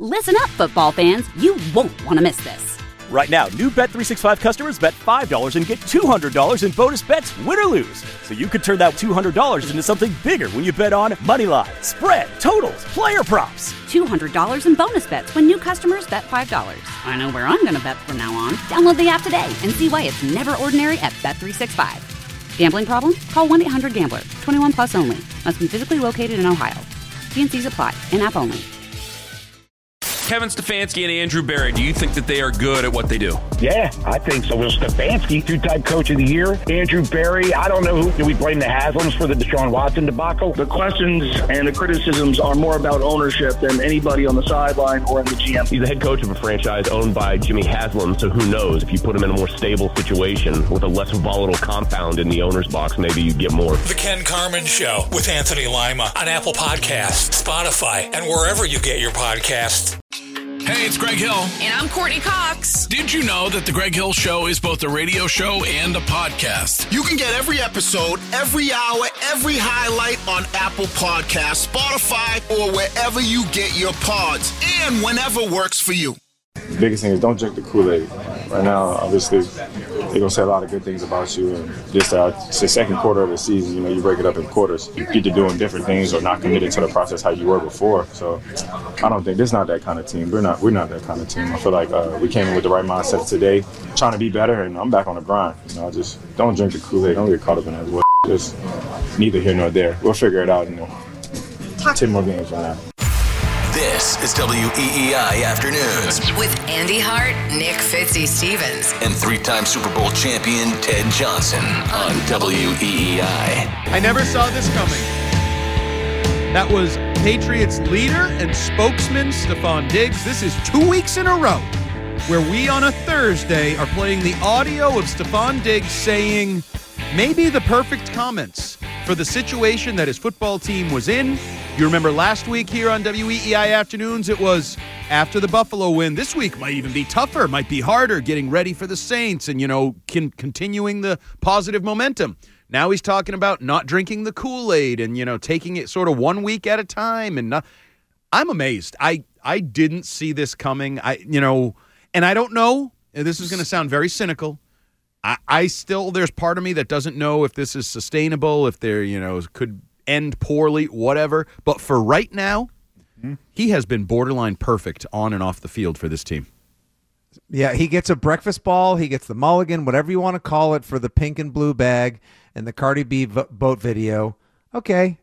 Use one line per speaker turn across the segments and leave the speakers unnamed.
Listen up, football fans. You won't want to miss this.
Right now, new Bet365 customers bet $5 and get $200 in bonus bets, win or lose. So you could turn that $200 into something bigger when you bet on money line, spread, totals, player props.
$200 in bonus bets when new customers bet $5. I know where I'm going to bet from now on. Download the app today and see why it's never ordinary at Bet365. Gambling problem? Call 1-800-GAMBLER. 21 plus only. Must be physically located in Ohio. T&Cs apply. In-app only.
Kevin Stefanski and Andrew Berry, do you think that they are good at what they do?
Yeah, I think so. Well, Stefanski, two-time coach of the year. Andrew Berry, I don't know who. Do we blame the Haslams for the Deshaun Watson debacle?
The questions and the criticisms are more about ownership than anybody on the sideline or in the GM.
He's the head coach of a franchise owned by Jimmy Haslam, so who knows? If you put him in a more stable situation with a less volatile compound in the owner's box, maybe you get more.
The Ken Carman Show with Anthony Lima on Apple Podcasts, Spotify, and wherever you get your podcasts.
Hey, it's Greg Hill.
And I'm Courtney Cox.
Did you know that The Greg Hill Show is both a radio show and a podcast?
You can get every episode, every hour, every highlight on Apple Podcasts, Spotify, or wherever you get your pods, and whenever works for you.
The biggest thing is don't drink the Kool-Aid. Right now, obviously, they're going to say a lot of good things about you. And just it's the second quarter of the season, you break it up in quarters. You get to doing different things or not committed to the process how you were before. So I don't think this is not that kind of team. We're not that kind of team. I feel like we came in with the right mindset today, trying to be better, and I'm back on the grind. Just don't drink the Kool-Aid. Don't get caught up in that. Just neither here nor there. We'll figure it out in 10 more games from now.
This is WEEI Afternoons
with Andy Hart, Nick Fitzy-Stevens,
and three-time Super Bowl champion Ted Johnson on WEEI.
I never saw this coming. That was Patriots leader and spokesman Stephon Diggs. This is 2 weeks in a row where we on a Thursday are playing the audio of Stephon Diggs saying maybe the perfect comments for the situation that his football team was in. You remember last week here on WEEI Afternoons, it was after the Buffalo win. This week might even be tougher, might be harder, getting ready for the Saints and, continuing the positive momentum. Now he's talking about not drinking the Kool-Aid and, taking it sort of 1 week at a time. And I'm amazed. I didn't see this coming. And I don't know, and this is going to sound very cynical, I still, there's part of me that doesn't know if this is sustainable, if there, could end poorly, whatever. But for right now, he has been borderline perfect on and off the field for this team.
Yeah, he gets a breakfast ball. He gets the mulligan, whatever you want to call it, for the pink and blue bag and the Cardi B boat video. Okay,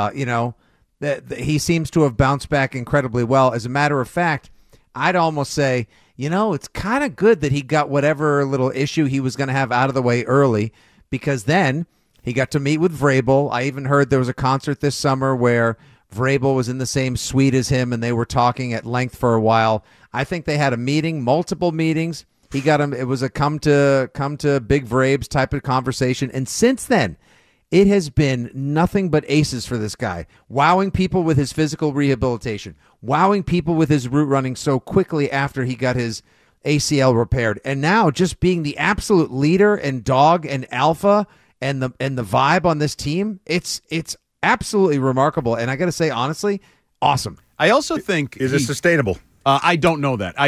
he seems to have bounced back incredibly well. As a matter of fact, I'd almost say, it's kind of good that he got whatever little issue he was going to have out of the way early, because then he got to meet with Vrabel. I even heard there was a concert this summer where Vrabel was in the same suite as him, and they were talking at length for a while. I think they had a meeting, multiple meetings. He got him. It was a come to Big Vrabes type of conversation. And since then, it has been nothing but aces for this guy, wowing people with his physical rehabilitation, wowing people with his route running so quickly after he got his ACL repaired, and now just being the absolute leader and dog and alpha and the vibe on this team. It's absolutely remarkable, and I got to say, honestly, awesome.
I also think
is it sustainable?
I don't know that.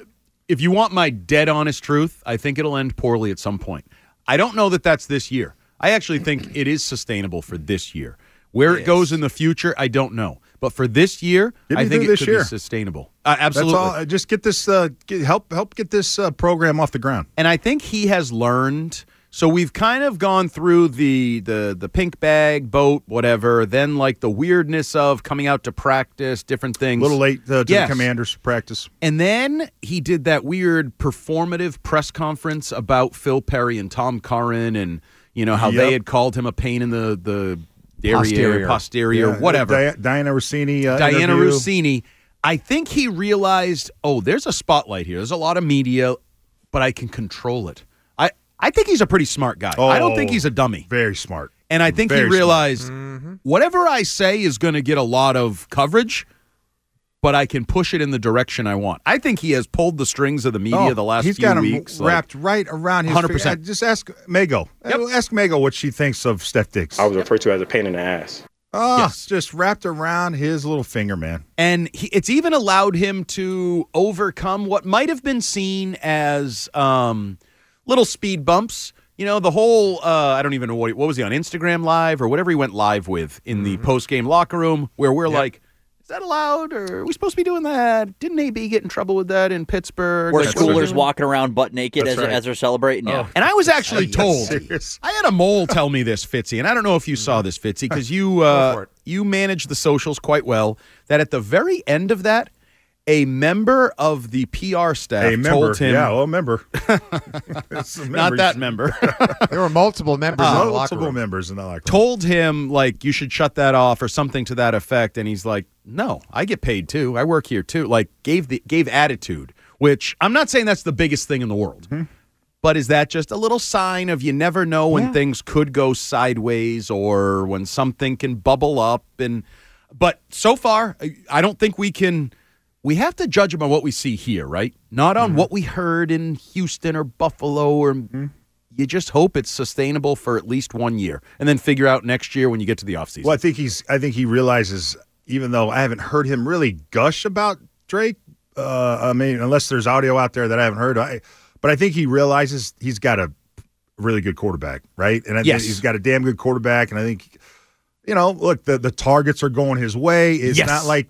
If you want my dead honest truth, I think it'll end poorly at some point. I don't know that that's this year. I actually think it is sustainable for this year. Where it goes in the future, I don't know. But for this year, I think it could be sustainable. Absolutely.
That's all. Just get this, help get this program off the ground.
And I think he has learned. So we've kind of gone through the pink bag, boat, whatever, then like the weirdness of coming out to practice, different things.
A little late to the Commanders practice.
And then he did that weird performative press conference about Phil Perry and Tom Curran and, how they had called him a pain in the posterior, whatever.
Diana Rossini.
Rossini. I think he realized, there's a spotlight here. There's a lot of media, but I can control it. I think he's a pretty smart guy. I don't think he's a dummy.
Very smart.
And I think he realized whatever I say is going to get a lot of coverage, but I can push it in the direction I want. I think he has pulled the strings of the media the last few weeks.
He's got him wrapped right around his
100%.
Just ask Mago. Ask Mago what she thinks of Steph Diggs.
I was referred to as a pain in the ass.
Just wrapped around his little finger, man.
And it's even allowed him to overcome what might have been seen as little speed bumps. You know, the whole, I don't even know what was he on Instagram Live or whatever he went live with in the post-game locker room where we're like, is that allowed or are we supposed to be doing that? Didn't AB get in trouble with that in Pittsburgh?
Where schoolers walking around butt naked as they're celebrating? Yeah.
And I was actually told, I had a mole tell me this, Fitzy, and I don't know if you saw this, Fitzy, because you manage the socials quite well, that at the very end of that, a member of the PR staff told him...
Yeah, a member.
Not that member.
There were multiple members in the locker room.
Multiple members in the locker room.
Told him, like, you should shut that off or something to that effect, and he's like, no, I get paid too. I work here too. Like, gave attitude, which I'm not saying that's the biggest thing in the world. Mm-hmm. But is that just a little sign of you never know when things could go sideways or when something can bubble up? But so far, I don't think we can... We have to judge them on what we see here, right? Not on what we heard in Houston or Buffalo. Or you just hope it's sustainable for at least 1 year, and then figure out next year when you get to the offseason.
Well, I think he realizes, even though I haven't heard him really gush about Drake. I mean, unless there's audio out there that I haven't heard. But I think he realizes he's got a really good quarterback, right? And I think he's got a damn good quarterback, and I think. You know, look, the targets are going his way. It's not like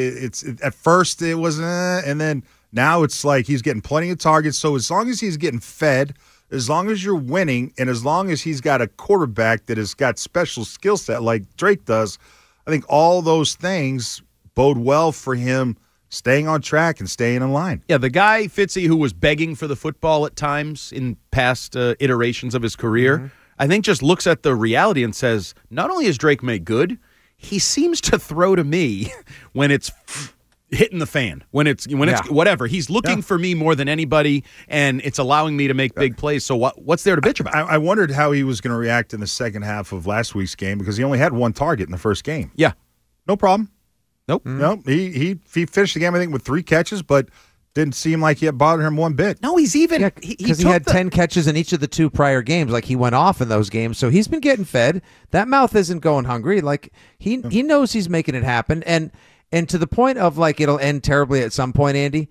at first it was, and then now it's like he's getting plenty of targets. So as long as he's getting fed, as long as you're winning, and as long as he's got a quarterback that has got special skill set like Drake does, I think all those things bode well for him staying on track and staying in line.
Yeah, the guy, Fitzy, who was begging for the football at times in past iterations of his career, I think just looks at the reality and says, not only is Drake May good, he seems to throw to me when it's hitting the fan, when it's whatever. He's looking for me more than anybody, and it's allowing me to make big plays. So what's there to bitch about?
I wondered how he was going to react in the second half of last week's game because he only had one target in the first game.
Yeah.
No problem.
Nope.
No, he finished the game, I think, with 3 catches, but didn't seem like it bothered him one bit.
No, he's even
because he had 10 catches in each of the 2 prior games. Like he went off in those games, so he's been getting fed. That mouth isn't going hungry. Like he knows he's making it happen, and to the point of like it'll end terribly at some point, Andy.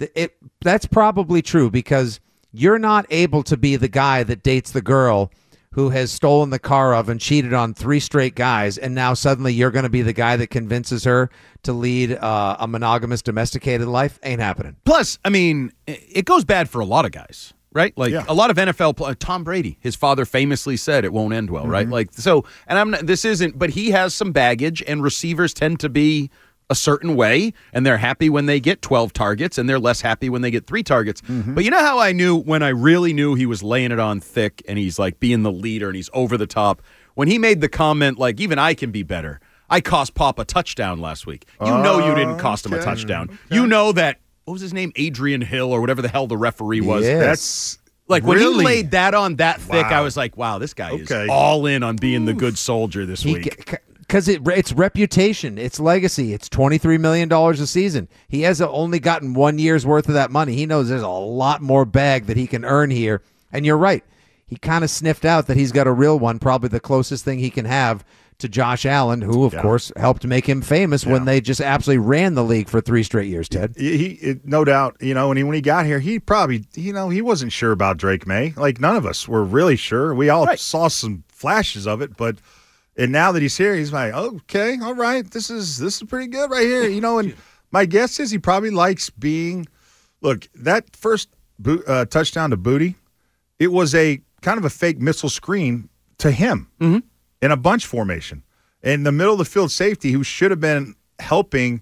That's probably true because you're not able to be the guy that dates the girl who has stolen the car of and cheated on 3 straight guys, and now suddenly you're going to be the guy that convinces her to lead a monogamous, domesticated life. Ain't happening.
Plus, I mean, it goes bad for a lot of guys, right? Like a lot of NFL Tom Brady, his father famously said it won't end well, right? Like so, and but he has some baggage, and receivers tend to be a certain way, and they're happy when they get 12 targets, and they're less happy when they get 3 targets. But you know how I knew when I really knew he was laying it on thick, and he's like being the leader, and he's over the top? When he made the comment, like, even I can be better. I cost Pop a touchdown last week. You know you didn't cost him a touchdown. Okay. You know that, what was his name? Adrian Hill or whatever the hell the referee was.
Yes. That's
like when he laid that on that thick, I was like, wow, this guy is all in on being the good soldier this week.
Because it's reputation, it's legacy, it's $23 million a season. He has only gotten 1 year's worth of that money. He knows there's a lot more bag that he can earn here. And you're right. He kind of sniffed out that he's got a real one, probably the closest thing he can have to Josh Allen, who, of course, helped make him famous when they just absolutely ran the league for 3 straight years, Ted.
No doubt, when he got here, he probably, he wasn't sure about Drake May. Like, none of us were really sure. We all saw some flashes of it, but... And now that he's here, he's like, okay, all right, this is pretty good right here, And my guess is he probably likes being. Look, that first touchdown to Booty, it was a kind of a fake missile screen to him in a bunch formation in the middle of the field. Safety, who should have been helping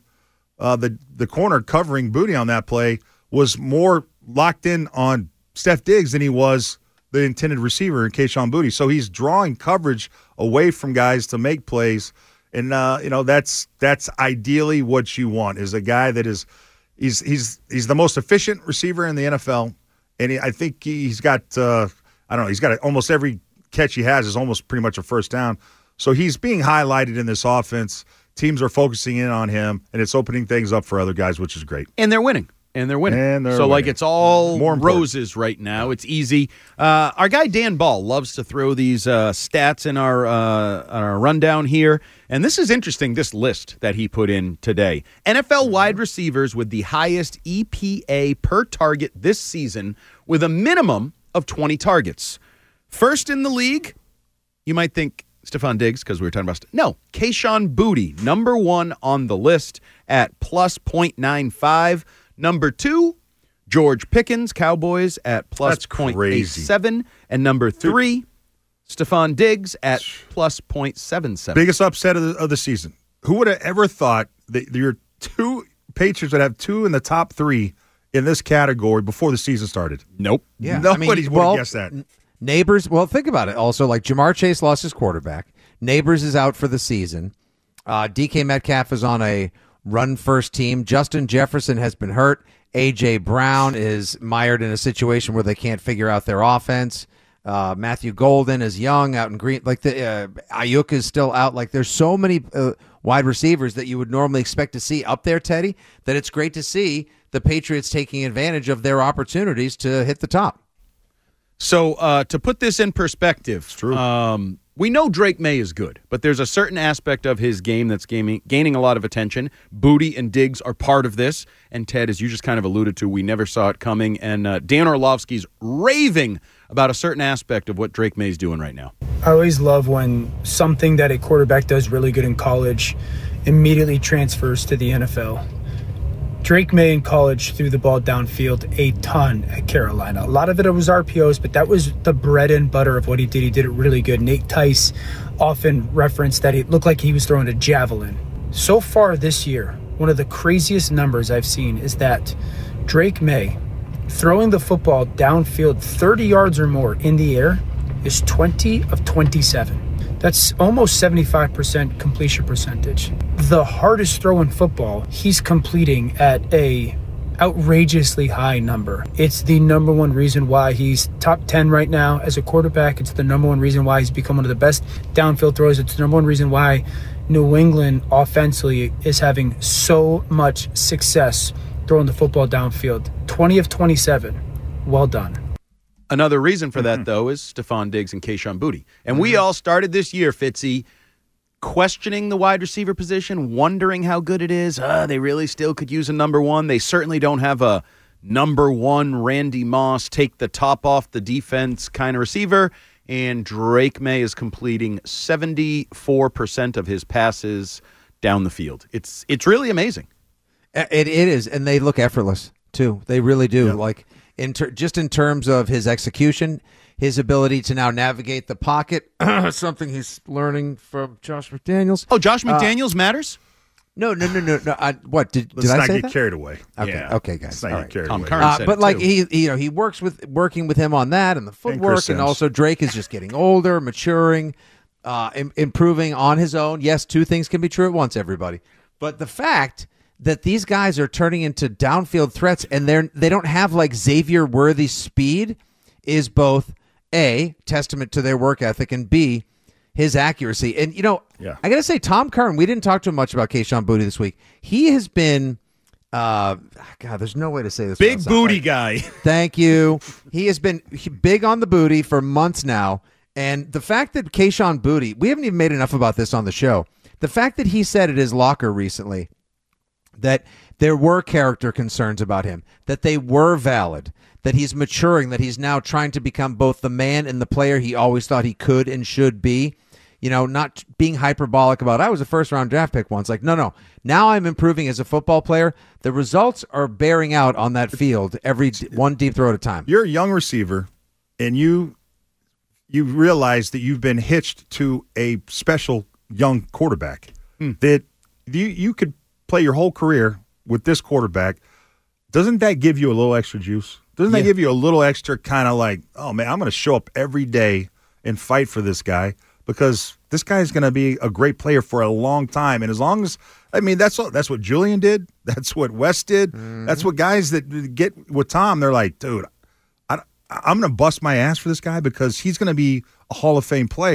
the corner covering Booty on that play, was more locked in on Steph Diggs than he was the intended receiver in Kayshon Boutte. So he's drawing coverage away from guys to make plays. And, that's ideally what you want is a guy that is he's the most efficient receiver in the NFL. And I think he's got, he's got almost every catch he has is almost pretty much a first down. So he's being highlighted in this offense. Teams are focusing in on him, and it's opening things up for other guys, which is great.
And they're winning. and they're winning.
And
so, it's all roses right now. It's easy. Our guy Dan Ball loves to throw these stats in our rundown here. And this is interesting, this list that he put in today. NFL wide receivers with the highest EPA per target this season with a minimum of 20 targets. First in the league, you might think Stephon Diggs, because we were talking about... No, Kayshon Boutte, number 1 on the list at plus 0.95. Number 2, George Pickens, Cowboys at plus 0.87. And number 3, Stephon Diggs at plus 0.77.
Biggest upset of the season. Who would have ever thought that your two Patriots would have 2 in the top 3 in this category before the season started?
Nope.
Yeah,
Nobody would have guessed that.
Neighbors, well, think about it. Also, Jamar Chase lost his quarterback. Neighbors is out for the season. DK Metcalf is on a run-first team. Justin Jefferson has been hurt. A.J. Brown is mired in a situation where they can't figure out their offense. Matthew Golden is young, out in green. Ayuk is still out. There's so many wide receivers that you would normally expect to see up there, Teddy, that it's great to see the Patriots taking advantage of their opportunities to hit the top.
So to put this in perspective,
it's true.
We know Drake May is good, but there's a certain aspect of his game that's gaining a lot of attention. Boutte and Diggs are part of this. And Ted, as you just kind of alluded to, we never saw it coming. And Dan Orlovsky's raving about a certain aspect of what Drake May's doing right now.
I always love when something that a quarterback does really good in college immediately transfers to the NFL. Drake May in college threw the ball downfield a ton at Carolina. A lot of it was RPOs, but that was the bread and butter of what he did. He did it really good. Nate Tice often referenced that it looked like he was throwing a javelin. So far this year, one of the craziest numbers I've seen is that Drake May, throwing the football downfield 30 yards or more in the air, is 20 of 27. That's almost 75% completion percentage. The hardest throw in football, he's completing at a outrageously high number. It's the number one reason why he's top 10 right now as a quarterback. It's the number one reason why he's become one of the best downfield throws. It's the number one reason why New England offensively is having so much success throwing the football downfield. 20 of 27. Well done.
Another reason for that, though, is Stephon Diggs and Kayshon Boutte. And we all started this year, Fitzy, questioning the wide receiver position, wondering how good it is. They really still could use a number 1. They certainly don't have a number 1 Randy Moss, take the top off the defense kind of receiver. And Drake May is completing 74% of his passes down the field. It's really amazing.
It is, and they look effortless, too. They really do. Yeah. Just in terms of his execution, his ability to now navigate the pocket, something he's learning from Josh McDaniels.
Oh, Josh McDaniels matters?
No. What did I say?
Let's not
get
carried away.
Okay, guys.
Let's not get carried away.
But he works working with him on that and the footwork, and also Drake is just getting older, maturing, improving on his own. Yes, 2 things can be true at once, everybody. But the fact that these guys are turning into downfield threats and they don't have Xavier Worthy speed is both A, testament to their work ethic, and B, his accuracy. And, I got to say, Tom Curran, we didn't talk too much about Kayshon Boutte this week. He has been, there's no way to say this.
Big booty guy.
Thank you. He has been big on the booty for months now. And the fact that Kayshon Boutte, we haven't even made enough about this on the show. The fact that he said at his locker recently that there were character concerns about him, that they were valid, that he's maturing, that he's now trying to become both the man and the player he always thought he could and should be. Not being hyperbolic about, I was a first-round draft pick once. No. Now I'm improving as a football player. The results are bearing out on that field every one deep throw at a time.
You're a young receiver, and you realize that you've been hitched to a special young quarterback. That you could play your whole career with this quarterback. Doesn't that give you a little extra juice? Doesn't that give you a little extra kind of oh, man, I'm going to show up every day and fight for this guy because this guy is going to be a great player for a long time. And as long as, that's what Julian did. That's what Wes did. Mm-hmm. That's what guys that get with Tom, they're like, dude, I'm going to bust my ass for this guy because he's going to be a Hall of Fame player.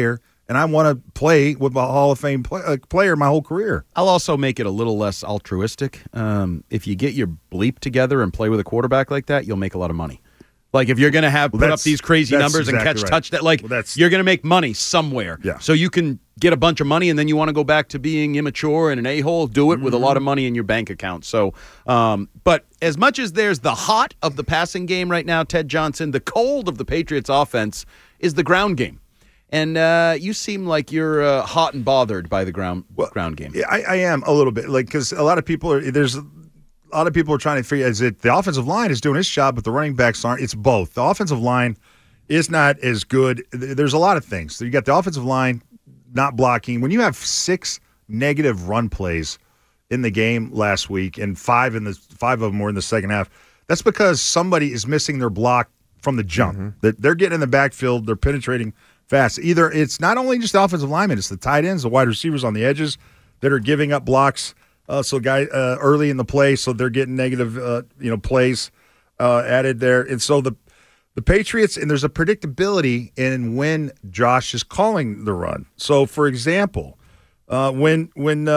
and I want to play with a Hall of Fame player my whole career.
I'll also make it a little less altruistic. If you get your bleep together and play with a quarterback like that, you'll make a lot of money. Like if you're going to put up these crazy numbers and catch touchdowns, you're going to make money somewhere.
Yeah.
So you can get a bunch of money, and then you want to go back to being immature and an a-hole, do it with a lot of money in your bank account. So, but as much as there's the hot of the passing game right now, Ted Johnson, the cold of the Patriots offense is the ground game. And you seem like you're hot and bothered by the ground game.
Yeah, I am a little bit, because a lot of people are trying to figure, is it the offensive line is doing its job, but the running backs aren't? It's both. The offensive line is not as good. There's a lot of things. So you got the offensive line not blocking. When you have 6 negative run plays in the game last week, and 5 of them were in the second half, that's because somebody is missing their block from the jump. They're getting in the backfield, they're penetrating fast. Either it's not only just the offensive linemen, it's the tight ends, the wide receivers on the edges that are giving up blocks. Early in the play, so they're getting negative, plays added there, and so the Patriots, and there's a predictability in when Josh is calling the run. So, for example, when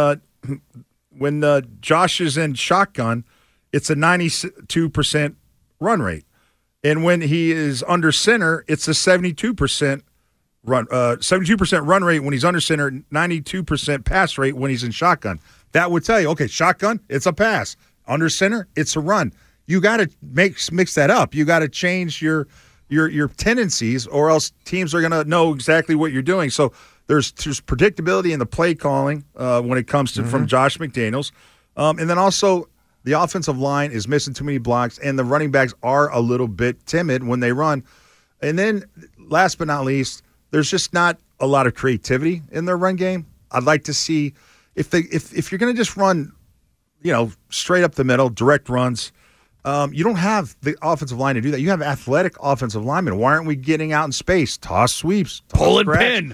Josh is in shotgun, it's a 92% run rate, and when he is under center, it's a 72% run rate when he's under center, 92% pass rate when he's in shotgun. That would tell you, okay, shotgun, it's a pass. Under center, it's a run. You got to mix that up. You got to change your tendencies, or else teams are going to know exactly what you're doing. So there's predictability in the play calling when it comes to from Josh McDaniels, and then also the offensive line is missing too many blocks, and the running backs are a little bit timid when they run. And then last but not least, there's just not a lot of creativity in their run game. I'd like to see. If you're going to just run, straight up the middle, direct runs, you don't have the offensive line to do that. You have athletic offensive linemen. Why aren't we getting out in space? Toss sweeps,
pull and pin.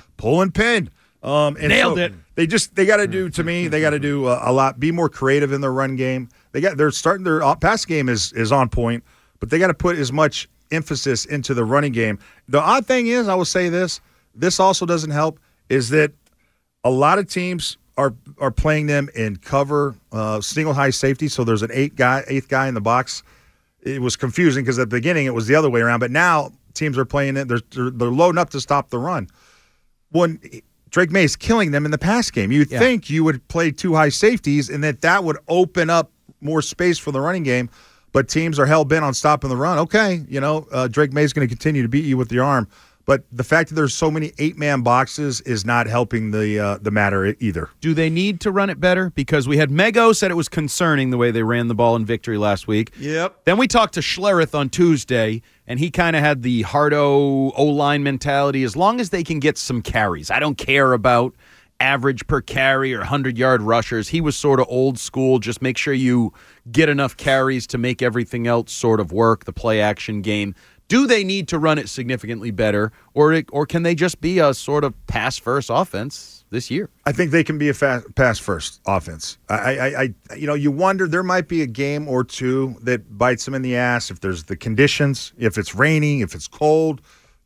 Nailed it. They got to do, to me, they got to do a lot. Be more creative in their run game. Their pass game is on point, but they got to put as much emphasis into the running game. The odd thing is, I will say this also doesn't help, is that a lot of teams are playing them in cover, single high safety. So there's an eighth guy in the box. It was confusing because at the beginning it was the other way around, but now teams are playing it. They're loading up to stop the run. When Drake May is killing them in the pass game, you'd think you would play 2 high safeties and that would open up more space for the running game. But teams are hell bent on stopping the run. Okay, Drake May is going to continue to beat you with the arm. But the fact that there's so many 8-man boxes is not helping the matter either.
Do they need to run it better? Because we had Mego said it was concerning the way they ran the ball in victory last week.
Yep.
Then we talked to Schlereth on Tuesday, and he kind of had the hard-o O-line mentality. As long as they can get some carries. I don't care about average per carry or 100-yard rushers. He was sort of old school. Just make sure you get enough carries to make everything else sort of work, the play-action game. Do they need to run it significantly better, or can they just be a sort of pass-first offense this year?
I think they can be a pass-first offense. You wonder, there might be a game or two that bites them in the ass if there's the conditions, if it's raining, if it's cold,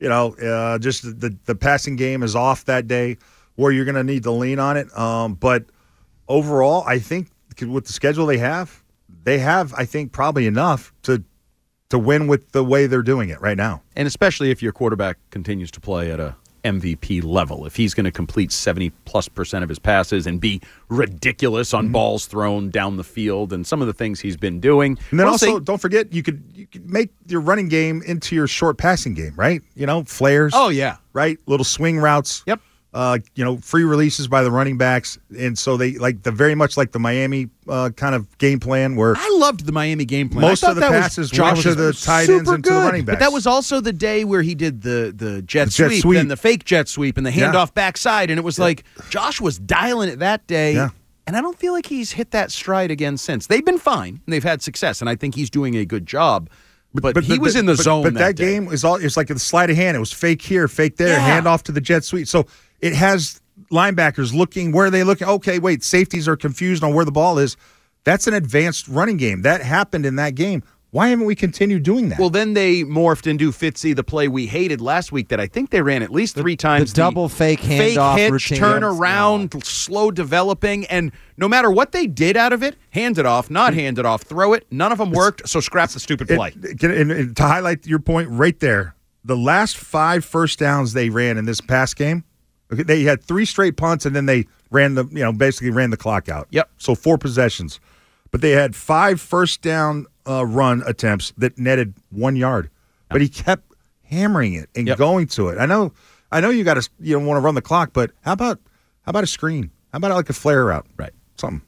just the passing game is off that day where you're going to need to lean on it. But overall, I think with the schedule they have, I think, probably enough to win with the way they're doing it right now.
And especially if your quarterback continues to play at a MVP level. If he's going to complete 70+% of his passes and be ridiculous on balls thrown down the field and some of the things he's been doing.
And then don't forget, you could make your running game into your short passing game, right? Flares.
Oh, yeah.
Right? Little swing routes.
Yep.
Free releases by the running backs, and so they very much like the Miami kind of game plan. Where
I loved the Miami game plan.
Most of the passes went to the tight ends and to the running backs.
But that was also the day where he did the jet sweep, then the fake jet sweep, and the handoff backside, and it was like Josh was dialing it that day. Yeah. And I don't feel like he's hit that stride again since. They've been fine, and they've had success, and I think he's doing a good job. But he was in the zone.
But that game is it's like a sleight of hand. It was fake here, fake there, hand off to the jet sweep. So it has linebackers looking where they look. Okay, wait, safeties are confused on where the ball is. That's an advanced running game. That happened in that game. Why haven't we continued doing that?
Well, then they morphed into Fitzy, the play we hated last week that I think they ran at least 3 times.
The double fake handoff
hitch,
routine.
turn around, slow developing, and no matter what they did out of it, hand it off, not hand it off, throw it, none of them worked, so scrap the stupid play.
And to highlight your point right there, the last 5 first downs they ran in this past game, they had 3 straight punts, and then they ran basically ran the clock out.
Yep.
So 4 possessions. But they had 5 first down run attempts that netted 1 yard, but he kept hammering it and going to it. I know you got to want to run the clock, but how about a screen? How about like a flare route?
Right,
something.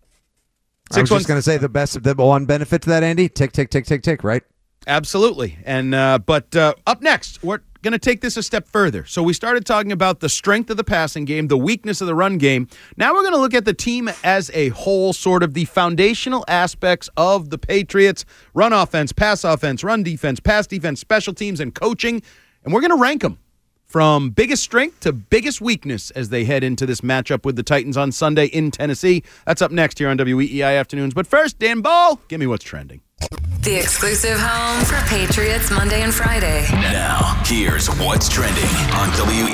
I was just going to say the one benefit to that, Andy. Tick, tick, tick, tick, tick. Right.
Absolutely. And but up next, we're going to take this a step further. So we started talking about the strength of the passing game, the weakness of the run game. Now we're going to look at the team as a whole, sort of the foundational aspects of the Patriots: run offense, run defense, pass defense, special teams, and coaching. And we're going to rank them from biggest strength to biggest weakness as they head into this matchup with the Titans on Sunday in Tennessee. That's up next here on WEEI Afternoons. But first, Dan Ball, give me what's trending.
The exclusive home for Patriots Monday and Friday.
Now, here's what's trending on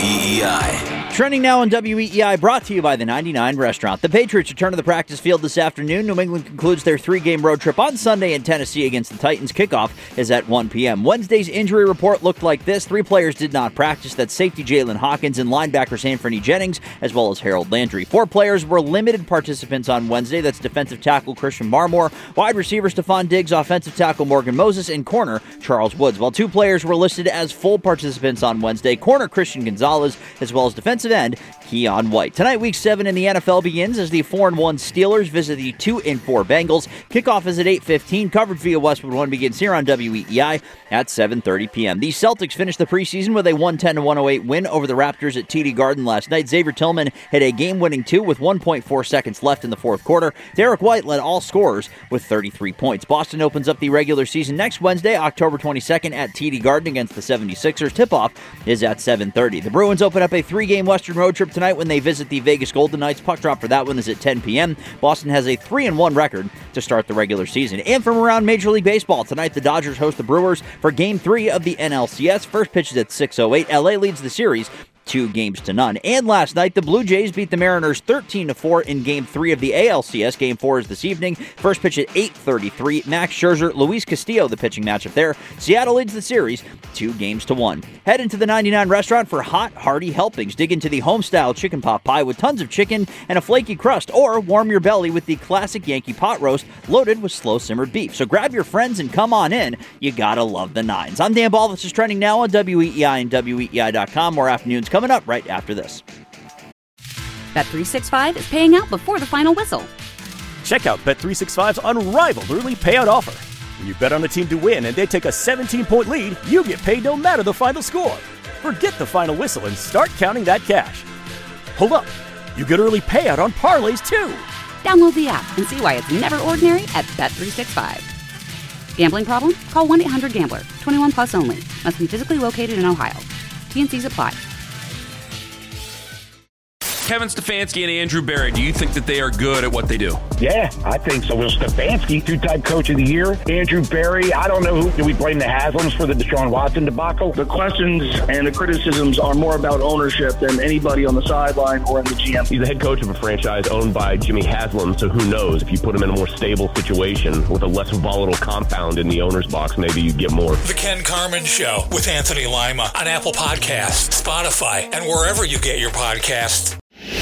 WEEI.
Trending now on WEEI, brought to you by the 99 Restaurant. The Patriots return to the practice field this afternoon. New England concludes their 3-game road trip on Sunday in Tennessee against the Titans. Kickoff is at 1 p.m. Wednesday's injury report looked like this. 3 players did not practice. That's safety Jalen Hawkins and linebackers Anfernee Jennings, as well as Harold Landry. 4 players were limited participants on Wednesday. That's defensive tackle Christian Barmore, wide receiver Stephon Diggs, offensive tackle Morgan Moses, and corner Charles Woods. While 2 players were listed as full participants on Wednesday, corner Christian Gonzalez, as well as defensive end Keon White. Tonight, Week 7 in the NFL begins as the 4-1 Steelers visit the 2-4 Bengals. Kickoff is at 8:15. Coverage via Westwood One begins here on WEEI at 7:30 p.m. The Celtics finished the preseason with a 110-108 win over the Raptors at TD Garden last night. Xavier Tillman hit a game-winning 2 with 1.4 seconds left in the fourth quarter. Derek White led all scorers with 33 points. Boston opens up the regular season next Wednesday, October 22nd at TD Garden against the 76ers. Tip-off is at 7:30. The Bruins open up a 3-game Western road trip tonight when they visit the Vegas Golden Knights. Puck drop for that one is at 10 p.m. Boston has a 3-1 record to start the regular season. And from around Major League Baseball, tonight the Dodgers host the Brewers for Game 3 of the NLCS. First pitch is at 6:08. LA leads the series 2-0. And last night, the Blue Jays beat the Mariners 13-4 in Game 3 of the ALCS. Game 4 is this evening. First pitch at 8:33. Max Scherzer, Luis Castillo, the pitching matchup there. Seattle leads the series 2-1. Head into the 99 Restaurant for hot, hearty helpings. Dig into the home-style chicken pot pie with tons of chicken and a flaky crust, or warm your belly with the classic Yankee pot roast loaded with slow-simmered beef. So grab your friends and come on in. You gotta love the nines. I'm Dan Ball. This is trending now on WEEI and WEEI.com. More afternoons coming up right after this.
Bet365 is paying out before the final whistle.
Check out Bet365's unrivaled early payout offer. When you bet on a team to win and they take a 17-point lead, you get paid no matter the final score. Forget the final whistle and start counting that cash. Hold up. You get early payout on parlays, too.
Download the app and see why it's never ordinary at Bet365. Gambling problem? Call 1-800-GAMBLER. 21 plus only. Must be physically located in Ohio. T&Cs apply.
Kevin Stefanski and Andrew Berry, do you think that they are good at what they do?
Yeah, I think so. Will Stefanski, 2-time coach of the year. Andrew Berry, I don't know who. Do we blame the Haslams for the Deshaun Watson debacle?
The questions and the criticisms are more about ownership than anybody on the sideline or in the GM.
He's the head coach of a franchise owned by Jimmy Haslam, so who knows? If you put him in a more stable situation with a less volatile compound in the owner's box, maybe you'd get more.
The Ken Carman Show with Anthony Lima on Apple Podcasts, Spotify, and wherever you get your podcasts.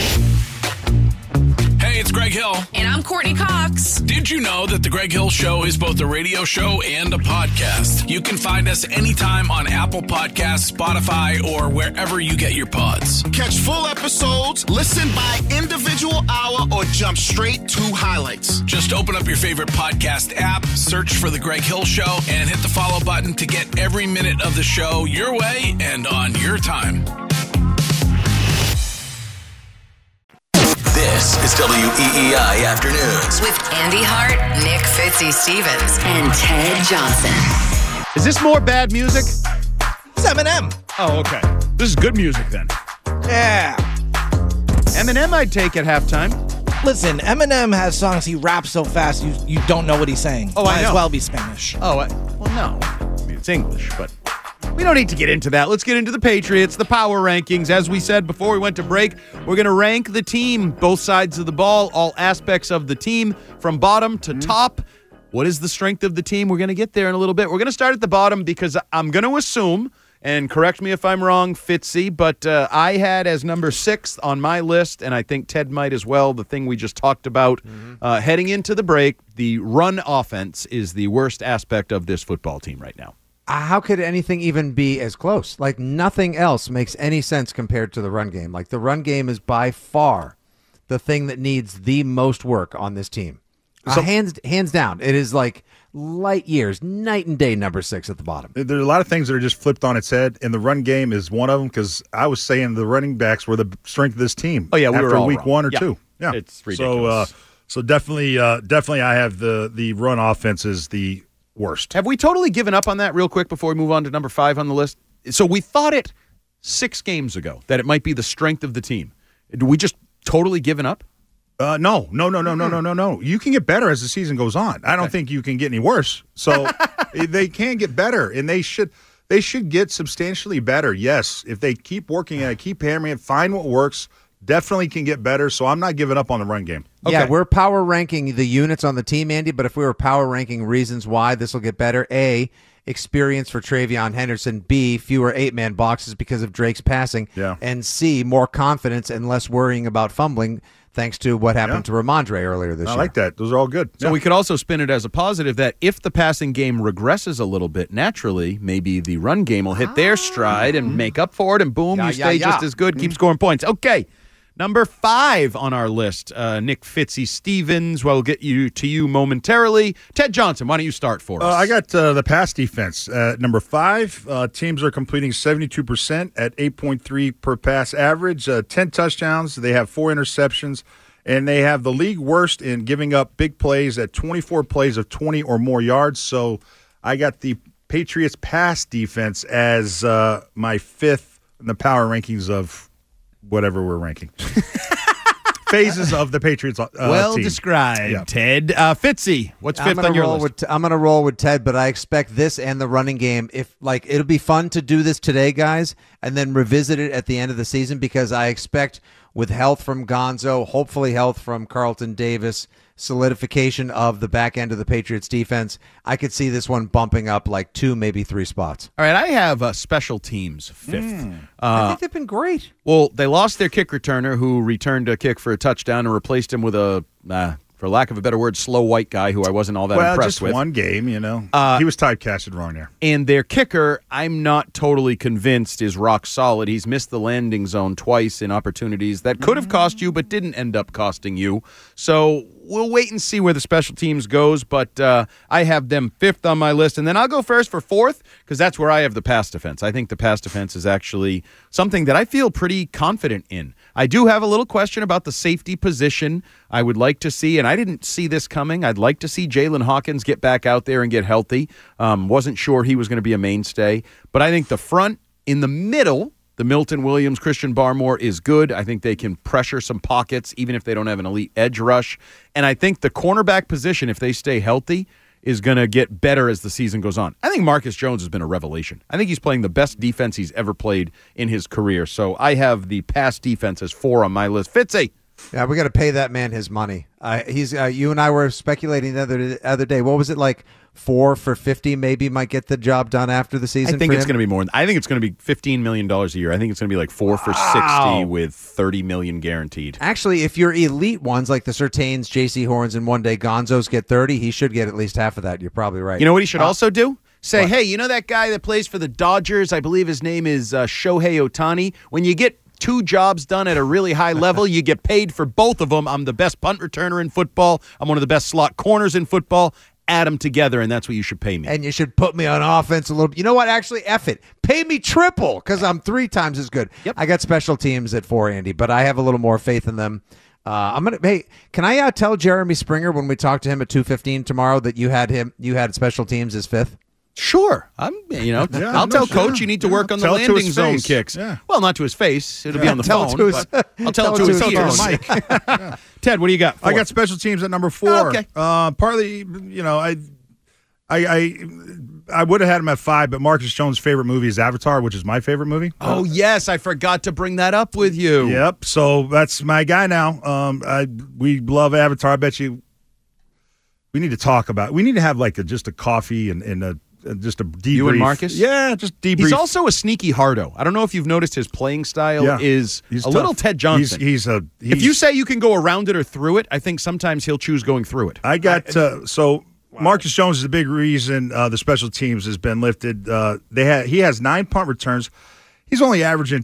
Hey, it's Greg Hill.
And I'm Courtney Cox.
Did you know that The Greg Hill Show is both a radio show and a podcast? You can find us anytime on Apple Podcasts, Spotify, or wherever you get your pods.
Catch full episodes, listen by individual hour, or jump straight to highlights.
Just open up your favorite podcast app, search for The Greg Hill Show, and hit the follow button to get every minute of the show your way and on your time.
This is WEEI Afternoons
with Andy Hart, Nick Fitzy Stevens, and Ted Johnson.
Is this more bad music?
It's Eminem.
Oh, okay. This is good music then.
Yeah.
Eminem I'd take at halftime.
Listen, Eminem has songs he raps so fast you don't know what he's saying.
Oh,
Might
I know.
as well be Spanish.
Oh, well, no. I mean, it's English, but we don't need to get into that. Let's get into the Patriots, the power rankings. As we said before we went to break, we're going to rank the team, both sides of the ball, all aspects of the team, from bottom to top. What is the strength of the team? We're going to get there in a little bit. We're going to start at the bottom because I'm going to assume, and correct me if I'm wrong, Fitzy, but I had as number 6 on my list, and I think Ted might as well, the thing we just talked about. Heading into the break, the run offense is the worst aspect of this football team right now.
How could anything even be as close? Like, nothing else makes any sense compared to the run game. Like, the run game is by far the thing that needs the most work on this team. Hands down. It is like light years, night and day, number 6 at the bottom.
There are a lot of things that are just flipped on its head, and the run game is one of them, because I was saying the running backs were the strength of this team.
Oh, yeah, we were all
week
wrong.
1 or 2. Yeah,
it's ridiculous.
So definitely I have the run offense is the worst.
Have we totally given up on that real quick before we move on to number 5 on the list? So we thought it 6 games ago that it might be the strength of the team. Do we just totally given up?
No. You can get better as the season goes on. I don't think you can get any worse. So they can get better, and they should get substantially better. Yes, if they keep working at it, keep hammering it, find what works, definitely can get better. So I'm not giving up on the run game.
Okay. Yeah, we're power ranking the units on the team, Andy, but if we were power ranking reasons why this will get better, A, experience for Travion Henderson, B, fewer 8-man boxes because of Drake's passing, and C, more confidence and less worrying about fumbling thanks to what happened to Ramondre earlier this year.
I like that. Those are all good.
So we could also spin it as a positive that if the passing game regresses a little bit naturally, maybe the run game will hit their stride and make up for it, and boom, you stay just as good, keep scoring points. Okay. Number 5 on our list, Nick Fitzy Stevens. Well, we'll get to you momentarily. Ted Johnson, why don't you start for us?
I got the pass defense. Number 5, teams are completing 72% at 8.3 per pass average, 10 touchdowns. They have 4 interceptions, and they have the league worst in giving up big plays at 24 plays of 20 or more yards. So I got the Patriots pass defense as my 5th in the power rankings of whatever we're ranking. Phases of the Patriots
well
team.
Described, Ted. Fitzy, what's 5th on your list?
I'm going to roll with Ted, but I expect this and the running game. It'll be fun to do this today, guys, and then revisit it at the end of the season, because I expect with health from Gonzo, hopefully health from Carlton Davis, solidification of the back end of the Patriots defense, I could see this one bumping up like 2, maybe 3 spots.
All right, I have special teams 5th.
I think they've been great.
Well, they lost their kick returner who returned a kick for a touchdown and replaced him with a, for lack of a better word, slow white guy who I wasn't all that impressed with.
Well, just one game, he was typecasted wrong there.
And their kicker, I'm not totally convinced is rock solid. He's missed the landing zone twice in opportunities that could have cost you but didn't end up costing you. So we'll wait and see where the special teams goes, but I have them 5th on my list. And then I'll go first for 4th, because that's where I have the pass defense. I think the pass defense is actually something that I feel pretty confident in. I do have a little question about the safety position. I would like to see, and I didn't see this coming, I'd like to see Jalen Hawkins get back out there and get healthy. Wasn't sure he was going to be a mainstay. But I think the front, in the middle, the Milton Williams, Christian Barmore is good. I think they can pressure some pockets, even if they don't have an elite edge rush. And I think the cornerback position, if they stay healthy, is going to get better as the season goes on. I think Marcus Jones has been a revelation. I think he's playing the best defense he's ever played in his career. So I have the pass defense as 4 on my list. Fitzy.
Yeah, we got to pay that man his money. He's you and I were speculating the other day. What was it, like 4 for 50 maybe might get the job done after the season?
I think it's going to be more. I think it's going to be $15 million a year. I think it's going to be like 4 for 60 with $30 million guaranteed.
Actually, if you're elite ones like the Surtains, J.C. Horns, and one day Gonzos get 30, he should get at least half of that. You're probably right.
You know what he should also do? Say,
what?
Hey, you know that guy that plays for the Dodgers? I believe his name is Shohei Ohtani. When you get 2 jobs done at a really high level, you get paid for both of them. I'm the best punt returner in football. I'm one of the best slot corners in football. Add them together, and that's what you should pay me.
And you should put me on offense a little bit. You know what? Actually, F it. Pay me triple, because I'm 3 times as good. Yep. I got special teams at 4, Andy, but I have a little more faith in them. Hey, can I tell Jeremy Springer when we talk to him at 2:15 tomorrow that you had special teams as 5th?
Sure. I'll tell Coach you need to work on the landing zone kicks.
Yeah.
Well, not to his face. It'll be on the phone. I'll tell it to his ears. Ted, what do you got?
I got special teams at number 4.
Okay.
Partly, I would have had him at 5, but Marcus Jones' favorite movie is Avatar, which is my favorite movie.
Oh, yes. I forgot to bring that up with you.
Yep. So that's my guy now. We love Avatar. I bet you we need to talk about. We need to have just a coffee and just a debrief.
You and Marcus?
Yeah, just debrief.
He's also a sneaky hardo. I don't know if you've noticed his playing style is
he's
a little
tough.
Ted Johnson.
If
you say you can go around it or through it, I think sometimes he'll choose going through it.
I got Marcus Jones is a big reason the special teams has been lifted. He has 9 punt returns. He's only averaging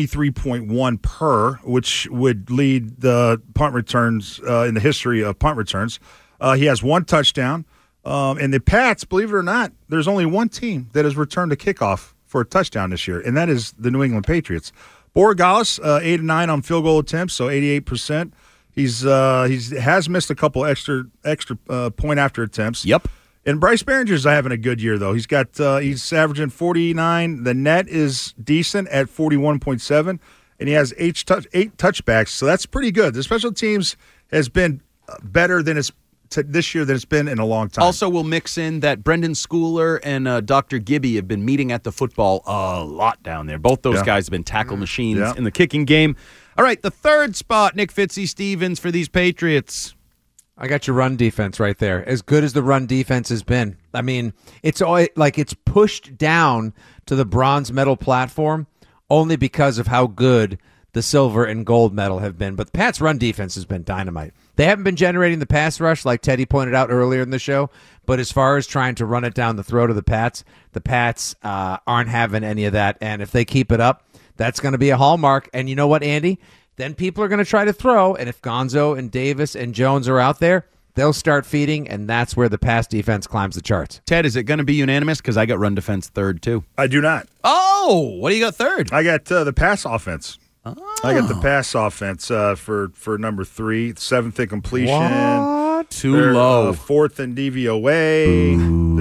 23.1 per, which would lead the punt returns in the history of punt returns. He has 1 touchdown. And the Pats, believe it or not, there's only one team that has returned a kickoff for a touchdown this year, and that is the New England Patriots. Borregales, 8 of 9 on field goal attempts, so 88%. He has missed a couple extra point after attempts.
Yep.
And Bryce Behringer's having a good year though. He's averaging 49. The net is decent at 41.7, and he has 8 touchbacks, so that's pretty good. The special teams has been better than this year than it's been in a long time.
Also, we'll mix in that Brendan Schooler and Dr. Gibby have been meeting at the football a lot down there. Both those guys have been tackle machines in the kicking game. All right, the third spot, Nick Fitzy-Stevens for these Patriots.
I got your run defense right there. As good as the run defense has been. I mean, it's pushed down to the bronze medal platform only because of how good the silver and gold medal have been. But the Pats' run defense has been dynamite. They haven't been generating the pass rush like Teddy pointed out earlier in the show, but as far as trying to run it down the throat of the Pats aren't having any of that. And if they keep it up, that's going to be a hallmark. And you know what, Andy? Then people are going to try to throw, and if Gonzo and Davis and Jones are out there, they'll start feeding, and that's where the pass defense climbs the charts.
Ted, is it going to be unanimous? Because I got run defense third, too.
I do not.
Oh, what do you got third?
I got the pass offense. Oh. I got the pass offense for number 3, 7th in completion.
What?
Too low.
4th in DVOA. Ooh.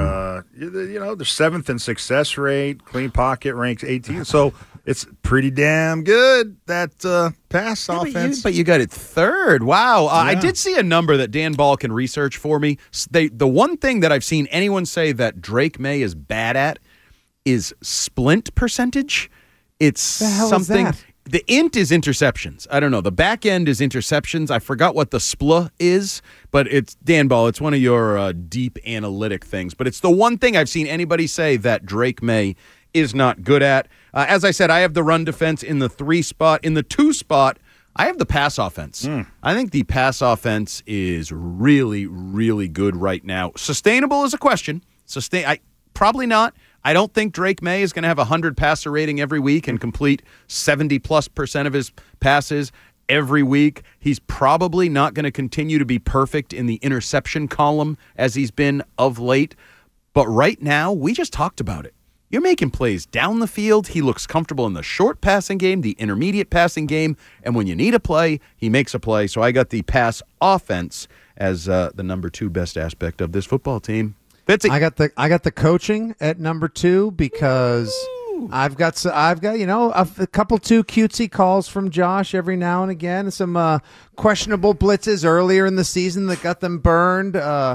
They're 7th in success rate. Clean pocket ranks 18th. So it's pretty damn good, that pass offense.
But you got it third. Wow. I did see a number that Dan Ball can research for me. The one thing that I've seen anyone say that Drake May is bad at is splint percentage. It's something. The int is interceptions. I don't know. The back end is interceptions. I forgot what the SPLA is, but it's Dan Ball. It's one of your deep analytic things. But it's the one thing I've seen anybody say that Drake May is not good at. As I said, I have the run defense in the 3 spot. In the 2 spot, I have the pass offense. I think the pass offense is really, really good right now. Sustainable is a question. Probably not. I don't think Drake May is going to have a 100 passer rating every week and complete 70+% of his passes every week. He's probably not going to continue to be perfect in the interception column as he's been of late. But right now, we just talked about it. You're making plays down the field. He looks comfortable in the short passing game, the intermediate passing game, and when you need a play, he makes a play. So I got the pass offense as the number 2 best aspect of this football team.
I got the coaching at number 2 because I've got a couple 2 cutesy calls from Josh every now and again, some questionable blitzes earlier in the season that got them burned. All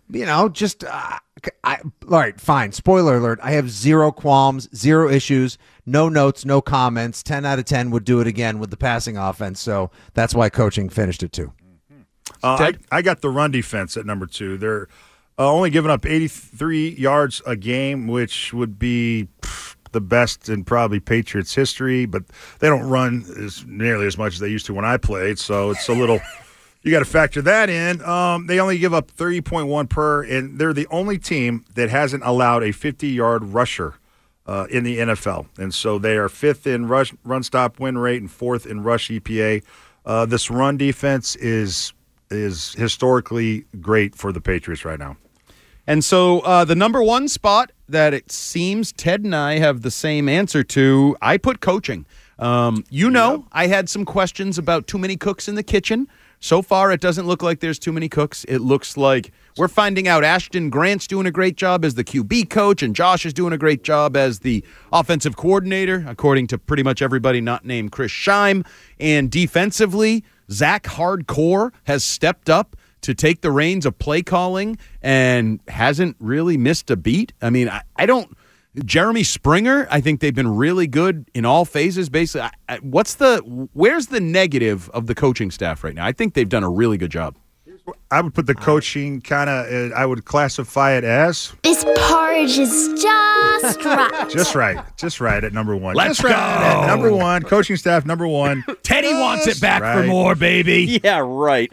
right, fine. Spoiler alert. I have 0 qualms, 0 issues, no notes, no comments. 10 out of 10 would do it again with the passing offense. So that's why coaching finished it 2.
I got the run defense at number 2. They're only giving up 83 yards a game, which would be the best in probably Patriots history, but they don't run nearly as much as they used to when I played, so it's a little – you got to factor that in. They only give up 30.1 per, and they're the only team that hasn't allowed a 50-yard rusher in the NFL. And so they are 5th in run-stop win rate and 4th in rush EPA. This run defense is historically great for the Patriots right now.
And so the number 1 spot that it seems Ted and I have the same answer to, I put coaching. I had some questions about too many cooks in the kitchen So far, it doesn't look like there's too many cooks. It looks like we're finding out Ashton Grant's doing a great job as the QB coach, and Josh is doing a great job as the offensive coordinator, according to pretty much everybody not named Chris Scheim. And defensively, Zach Hardcore has stepped up to take the reins of play calling and hasn't really missed a beat. I mean, I don't – Jeremy Springer, I think they've been really good in all phases. Basically, where's the negative of the coaching staff right now? I think they've done a really good job.
I would put the coaching I would classify it as
this porridge is just right.
Just right at number one.
Let's
just
go.
Right at number one. Coaching staff number one.
Teddy wants it back for more, baby.
Yeah, right.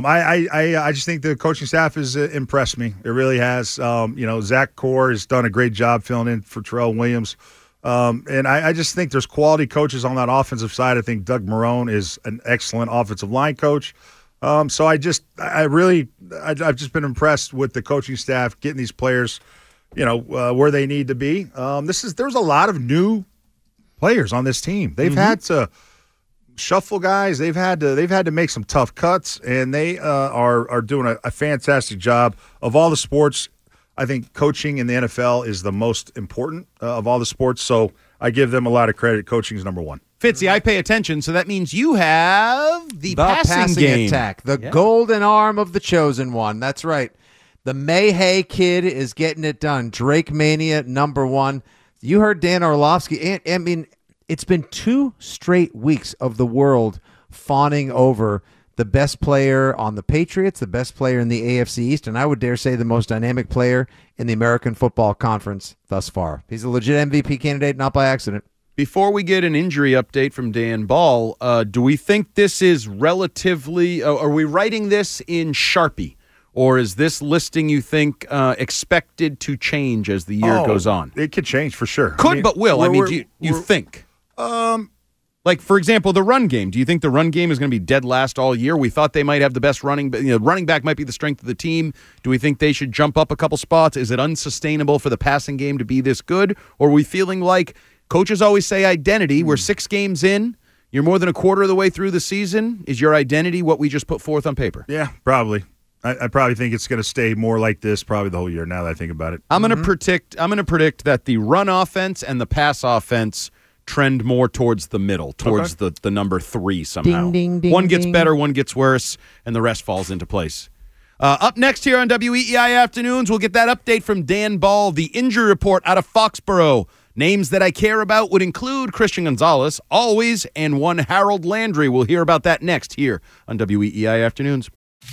I just think the coaching staff has impressed me. It really has. Zach Core has done a great job filling in for Terrell Williams. And I just think there's quality coaches on that offensive side. I think Doug Marrone is an excellent offensive line coach. So I've just been impressed with the coaching staff getting these players, where they need to be. There's a lot of new players on this team. They've had to shuffle guys. They've had to make some tough cuts, and they are doing a fantastic job. Of all the sports, I think coaching in the NFL is the most important of all the sports. So I give them a lot of credit. Coaching is number one.
Fitzy, I pay attention, so that means you have the passing game.
Attack, the golden arm of the chosen one. That's right. The Mayhay kid is getting it done. Drake Mania, number one. You heard Dan Orlovsky. I mean, it's been 2 straight weeks of the world fawning over the best player on the Patriots, the best player in the AFC East, and I would dare say the most dynamic player in the American Football Conference thus far. He's a legit MVP candidate, not by accident.
Before we get an injury update from Dan Ball, do we think this is relatively are we writing this in Sharpie? Or is this listing, you think, expected to change as the year goes on?
It could change for sure.
But will. Do you think? Like, for example, the run game. Do you think the run game is going to be dead last all year? We thought they might have the best running back might be the strength of the team. Do we think they should jump up a couple spots? Is it unsustainable for the passing game to be this good? Or are we feeling like coaches always say identity? We're 6 games in. You're more than a quarter of the way through the season. Is your identity what we just put forth on paper?
Yeah, probably. I probably think it's going to stay more like this probably the whole year now that I think about it.
I'm going to predict that the run offense and the pass offense trend more towards the middle, towards the number 3 somehow.
Ding, ding, ding,
one gets
ding.
better, one gets worse, and the rest falls into place. Up next here on WEEI Afternoons, we'll get that update from Dan Ball, the injury report out of Foxborough. Names that I care about would include Christian Gonzalez, always, and one Harold Landry. We'll hear about that next here on WEEI Afternoons.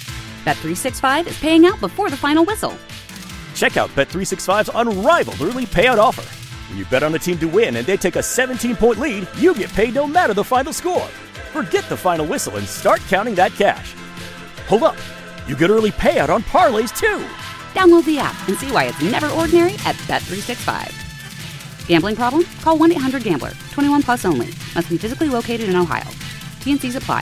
Bet365 is paying out before the final whistle.
Check out Bet365's unrivaled early payout offer. When you bet on a team to win and they take a 17-point lead, you get paid no matter the final score. Forget the final whistle and start counting that cash. Hold up. You get early payout on parlays, too.
Download the app and see why it's never ordinary at Bet365. Gambling problem? Call 1-800-GAMBLER. 21 plus only. Must be physically located in Ohio. T&Cs apply.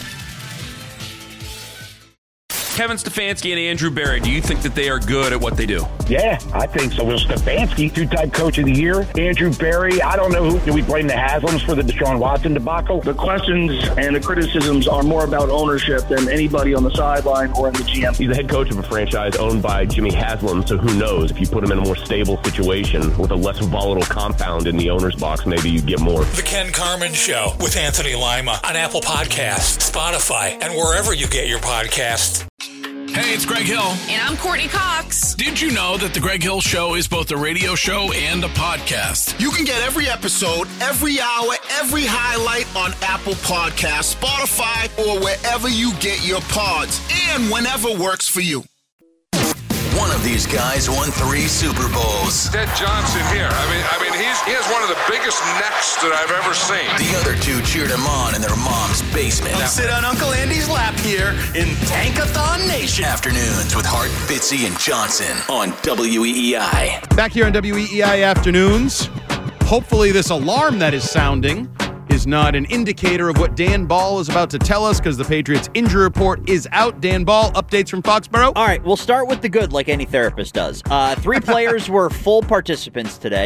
Kevin Stefanski and Andrew Berry, do you think that they are good at what they do?
Yeah, I think so. Will Stefanski, 2-time coach of the year. Andrew Berry, I don't know who. Do we blame the Haslams for the Deshaun Watson debacle?
The questions and the criticisms are more about ownership than anybody on the sideline or in the GM.
He's the head coach of a franchise owned by Jimmy Haslam, so who knows? If you put him in a more stable situation with a less volatile compound in the owner's box, maybe you get more.
The Ken Carman Show with Anthony Lima on Apple Podcasts, Spotify, and wherever you get your podcasts.
Hey, it's Greg Hill.
And I'm Courtney Cox.
Did you know that The Greg Hill Show is both a radio show and a podcast?
You can get every episode, every hour, every highlight on Apple Podcasts, Spotify, or wherever you get your pods, and whenever works for you.
One of these guys won 3 Super Bowls.
Ted Johnson here. I mean, he has one of the biggest necks that I've ever seen.
The other 2 cheered him on in their mom's basement.
I'll sit on Uncle Andy's lap here in Tankathon Nation.
Afternoons with Hart, Fitzy, and Johnson on WEEI.
Back here on WEEI Afternoons. Hopefully this alarm that is sounding is not an indicator of what Dan Ball is about to tell us, because the Patriots injury report is out. Dan Ball, updates from Foxborough.
All right, we'll start with the good like any therapist does. 3 players were full participants today.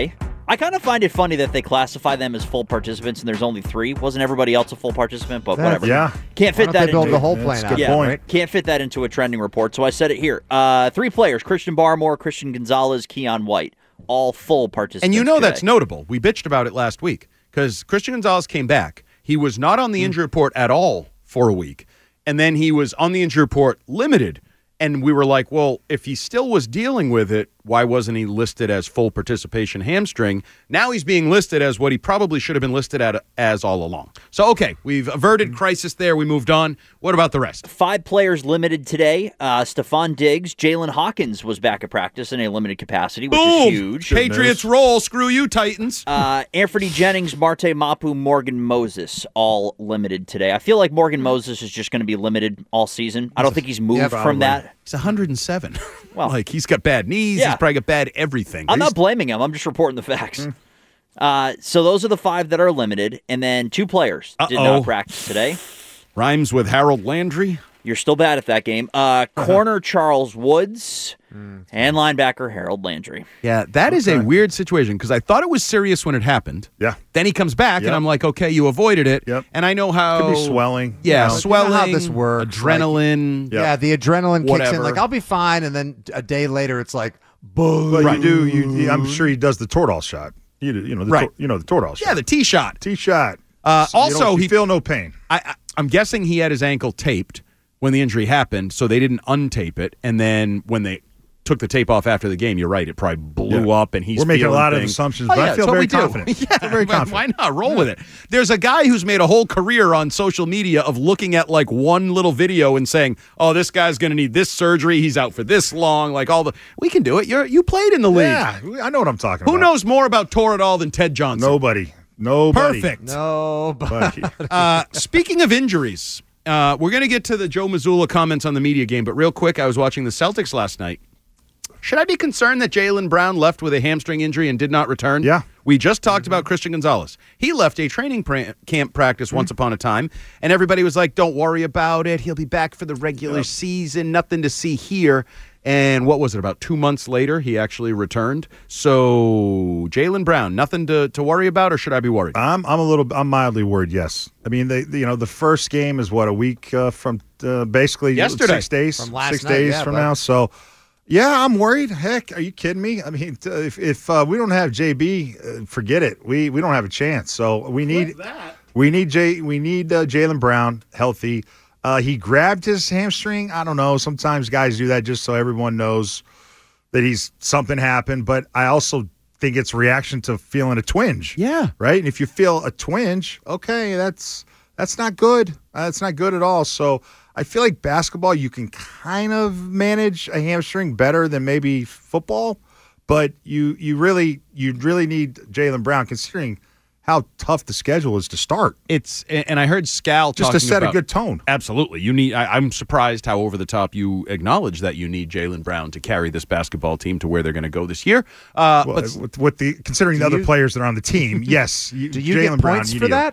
I kind of find it funny that they classify them as full participants and there's only 3. Wasn't everybody else a full participant? But whatever.
Yeah.
Can't fit that
build
into
the whole plane out.
Good point.
Right?
Can't fit that into a trending report, so I said it here. 3 players, Christian Barmore, Christian Gonzalez, Keon White, all full participants.
And you know
today.
that's notable. We bitched about it last week because Christian Gonzalez came back. He was not on the injury report at all for a week. And then he was on the injury report limited. And we were like, well, if he still was dealing with it, why wasn't he listed as full participation hamstring? Now he's being listed as what he probably should have been listed as all along. So, okay, we've averted crisis there. We moved on. What about the rest?
5 players limited today. Stephon Diggs, Jalen Hawkins was back at practice in a limited capacity, which is huge.
Patriots roll. Screw you, Titans.
Anthony Jennings, Marte Mapu, Morgan Moses, all limited today. I feel like Morgan Moses is just going to be limited all season. I don't think he's moved from that.
He's 107.
Well,
like he's got bad knees.
Yeah.
He's probably got bad everything.
I'm not blaming him. I'm just reporting the facts. So those are the 5 that are limited, and then 2 players did not practice today.
Rhymes with Harold Landry.
You're still bad at that game. Corner Charles Woods and linebacker Harold Landry.
Yeah, that is a weird situation because I thought it was serious when it happened.
Yeah.
Then he comes back, and I'm like, okay, you avoided it.
Yep.
And I know how.
Could be swelling.
Yeah,
you know.
swelling.
You know how this works.
Adrenaline.
Like, yeah, the adrenaline kicks in.
Whatever.
Like, I'll be fine. And then a day later, it's like, boom.
But I'm sure he does the Toradol shot. You know the Toradol shot.
Yeah, the tee shot.
Tee shot.
Also,
he feel no pain.
I'm guessing he had his ankle taped when the injury happened, so they didn't untape it. And then when they took the tape off after the game, you're right, it probably blew up, and he's
We're making a lot
things.
of assumptions, but I feel very confident.
Yeah,
very confident.
Why not? Roll with it. There's a guy who's made a whole career on social media of looking at like one little video and saying, "Oh, this guy's going to need this surgery. He's out for this long." Like we can do it. You played in the league.
Yeah, I know what I'm talking about.
Who knows more about Toradol than Ted Johnson?
Nobody.
Perfect.
Nobody.
Speaking of injuries, we're going to get to the Joe Mazzulla comments on the media game, but real quick, I was watching the Celtics last night. Should I be concerned that Jaylen Brown left with a hamstring injury and did not return?
Yeah.
We just talked about Christian Gonzalez. He left a training camp practice once upon a time, and everybody was like, don't worry about it. He'll be back for the regular season. Nothing to see here. And what was it, about 2 months later, he actually returned. So, Jaylen Brown, nothing to worry about, or should I be worried?
I'm mildly worried, yes. I mean, the first game is, a week from basically
yesterday.
6 days.
From last
6
night,
days from now. So, yeah, I'm worried. Heck, are you kidding me? I mean, if we don't have JB, forget it. We don't have a chance. So we need Jaylen Brown healthy. He grabbed his hamstring. I don't know. Sometimes guys do that just so everyone knows that something happened. But I also think it's reaction to feeling a twinge.
Yeah.
Right? And if you feel a twinge, okay, that's not good. That's not good at all. So I feel like basketball, you can kind of manage a hamstring better than maybe football. But you really need Jaylen Brown, considering how tough the schedule is to start.
And I heard Scal
just to set a good tone.
Absolutely, you need. I'm surprised how over the top you acknowledge that you need Jaylen Brown to carry this basketball team to where they're going to go this year.
But considering the other players that are on the team, yes.
Do you get points for that?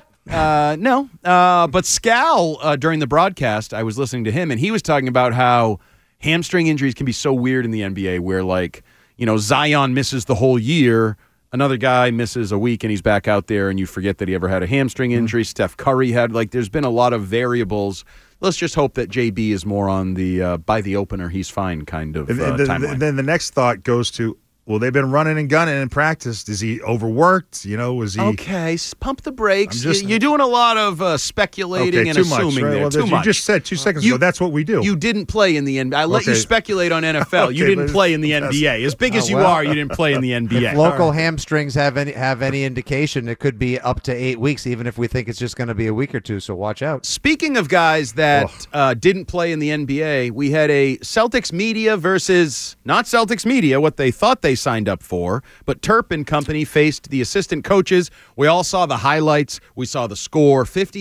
No. But Scal during the broadcast, I was listening to him, and he was talking about how hamstring injuries can be so weird in the NBA, where Zion misses the whole year. Another guy misses a week and he's back out there, and you forget that he ever had a hamstring injury. Steph Curry had, there's been a lot of variables. Let's just hope that JB is more on the by the opener, he's fine kind of timeline.
Then the next thought goes to, well, they've been running and gunning in practice. Is he overworked? Was he...
Okay, pump the brakes. You're doing a lot of speculating and assuming
right?
there.
Well,
too much.
You just said 2 seconds ago that's what we do.
You didn't play in the NBA. I let you speculate on NFL. You didn't play in the NBA. As big as you are, you didn't play in the NBA.
If local hamstrings have any indication, it could be up to 8 weeks, even if we think it's just going to be a week or two, so watch out.
Speaking of guys that didn't play in the NBA, we had a Celtics media versus not Celtics media, what they thought they signed up for, but Terp and company faced the assistant coaches. We all saw the highlights. We saw the score,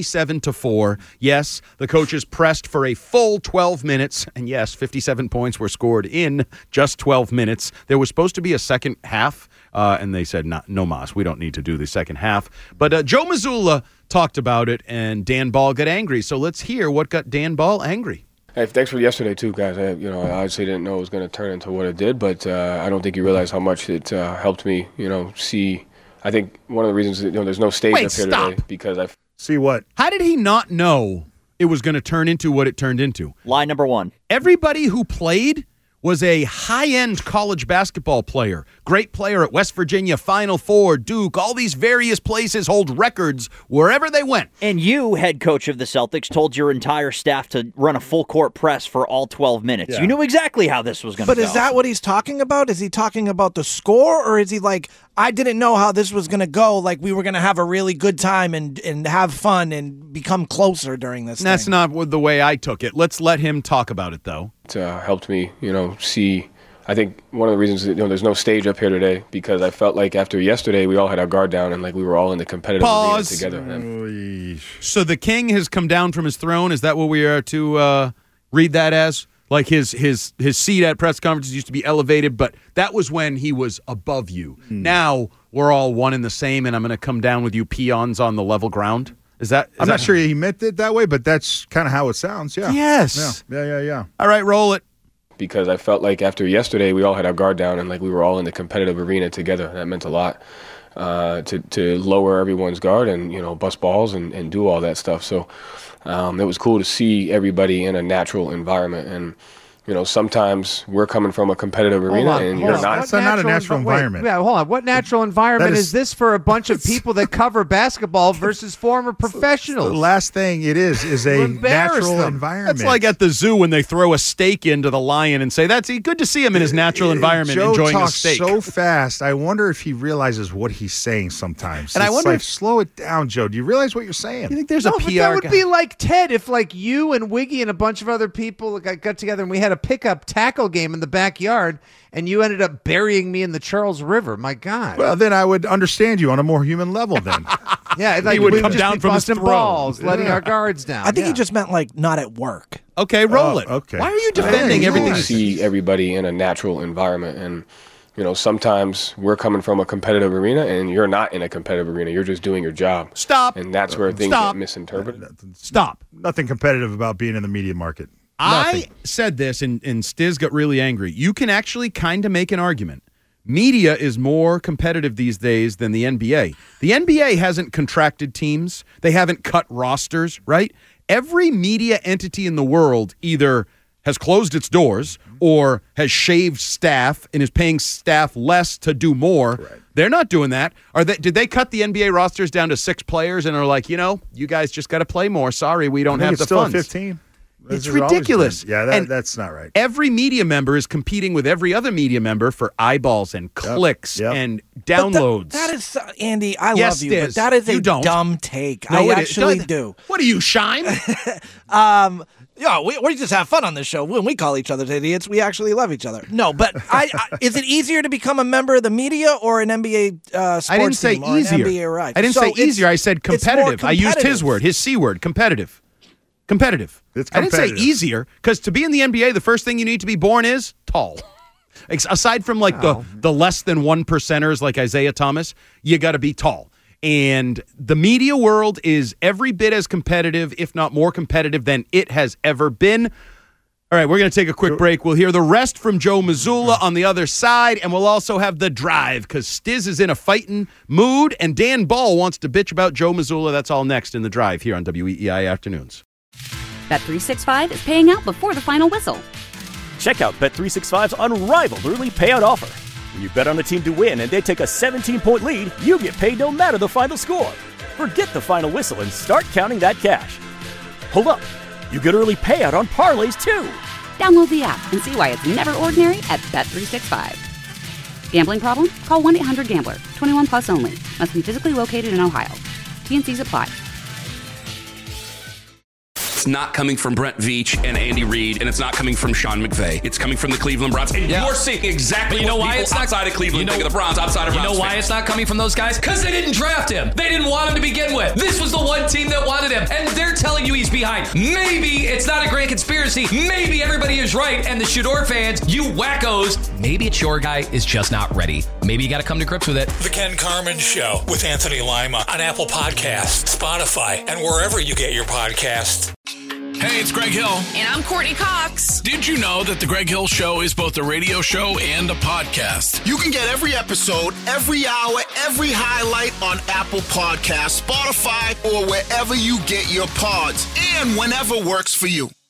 57-4. Yes, the coaches pressed for a full 12 minutes, and yes, 57 points were scored in just 12 minutes. There was supposed to be a second half, and they said, no mas, we don't need to do the second half. But Joe Mazzulla talked about it, and Dan Ball got angry. So let's hear what got Dan Ball angry.
Hey, thanks for yesterday too, guys. I obviously didn't know it was going to turn into what it did, but I don't think you realize how much it helped me, see I think one of the reasons there's no stage up here today because I
see what.
How did he not know it was going to turn into what it turned into?
Lie number one.
Everybody who played was a high-end college basketball player. Great player at West Virginia, Final Four, Duke, all these various places hold records wherever they went.
And you, head coach of the Celtics, told your entire staff to run a full-court press for all 12 minutes. Yeah. You knew exactly how this was going to go.
But is that what he's talking about? Is he talking about the score, or is he like, I didn't know how this was going to go, like we were going to have a really good time and have fun and become closer during this
That's not the way I took it. Let's let him talk about it, though.
It helped me, see. I think one of the reasons there's no stage up here today because I felt like after yesterday we all had our guard down and like we were all in the competitive arena together.
So the king has come down from his throne. Is that what we are to read that as? Like his seat at press conferences used to be elevated, but that was when he was above you. Now we're all one and the same, and I'm going to come down with you peons on the level ground.
I'm not sure he meant it that way, but that's kind of how it sounds. Yeah.
Yes.
Yeah.
All right, roll it.
Because I felt like after yesterday we all had our guard down and like we were all in the competitive arena together. That meant a lot to lower everyone's guard and bust balls and do all that stuff. So it was cool to see everybody in a natural environment. And sometimes we're coming from a competitive arena and you're not.
It's not a natural environment.
Yeah, hold on. What natural environment is this for a bunch of people that cover basketball versus former professionals?
The last thing it is a natural environment.
That's like at the zoo when they throw a steak into the lion and say, that's good to see him in his natural environment enjoying a steak.
Joe talks so fast. I wonder if he realizes what he's saying sometimes.
And I wonder
slow it down, Joe. Do you realize what you're saying?
You think there's a PR
guy? That would be like Ted if like you and Wiggy and a bunch of other people got together and we had a pickup tackle game in the backyard and you ended up burying me in the Charles River. My God.
Well, then I would understand you on a more human level then.
Yeah, like
he would come down from his
balls, letting our guards down.
I think he just meant like not at work.
Okay, roll it.
Okay.
Why are you defending everything?
You see everybody in a natural environment and sometimes we're coming from a competitive arena and you're not in a competitive arena. You're just doing your job.
Stop.
And that's where things get misinterpreted.
Stop.
Nothing competitive about being in the media market.
I said this, and Stiz got really angry. You can actually kind of make an argument. Media is more competitive these days than the NBA. The NBA hasn't contracted teams. They haven't cut rosters, right? Every media entity in the world either has closed its doors or has shaved staff and is paying staff less to do more. Right. They're not doing that. Did they cut the NBA rosters down to 6 players and are like, you guys just got to play more. Sorry, we don't have the funds.
It's still 15.
It's ridiculous.
Yeah, that's not right.
Every media member is competing with every other media member for eyeballs and clicks and downloads.
That is, Andy, I love you, but that is a dumb take.
No,
I actually do.
What are you, Shine?
Yeah, we just have fun on this show. When we call each other idiots, we actually love each other. No, but is it easier to become a member of the media or an NBA sports team?
I didn't say easier.
NBA, right.
I didn't say easier. I said competitive. I used his word, his C word, competitive. Competitive.
It's
competitive. I didn't say easier, because to be in the NBA, the first thing you need to be born is tall. Aside from like the less than 1%ers like Isaiah Thomas, you got to be tall. And the media world is every bit as competitive, if not more competitive, than it has ever been. All right, we're going to take a quick break. We'll hear the rest from Joe Mazzulla on the other side, and we'll also have the drive because Stiz is in a fighting mood, and Dan Ball wants to bitch about Joe Mazzulla. That's all next in the drive here on WEEI Afternoons.
Bet365 is paying out before the final whistle.
Check out Bet365's unrivaled early payout offer. When you bet on a team to win and they take a 17-point lead, you get paid no matter the final score. Forget the final whistle and start counting that cash. Hold up. You get early payout on parlays, too.
Download the app and see why it's never ordinary at Bet365. Gambling problem? Call 1-800-GAMBLER. 21 plus only. Must be physically located in Ohio. T&Cs apply.
It's not coming from Brent Veach and Andy Reid, and it's not coming from Sean McVay. It's coming from the Cleveland Browns. And you're seeing exactly what people outside of Cleveland think of the Browns, outside of Browns.
You know why it's not coming from those guys? Because they didn't draft him. They didn't want him to begin with. This was the one team that wanted him, and they're telling you he's behind. Maybe it's not a grand conspiracy. Maybe everybody is right, and the Shador fans, you wackos, maybe it's your guy is just not ready. Maybe you got to come to grips with it.
The Ken Carman Show with Anthony Lima on Apple Podcasts, Spotify, and wherever you get your podcasts.
Hey, Hey, it's Greg Hill.
And I'm Courtney Cox.
Did you know that The Greg Hill Show is both a radio show and a podcast?
You can get every episode, every hour, every highlight on Apple Podcasts, Spotify, or wherever you get your pods, and whenever works for you.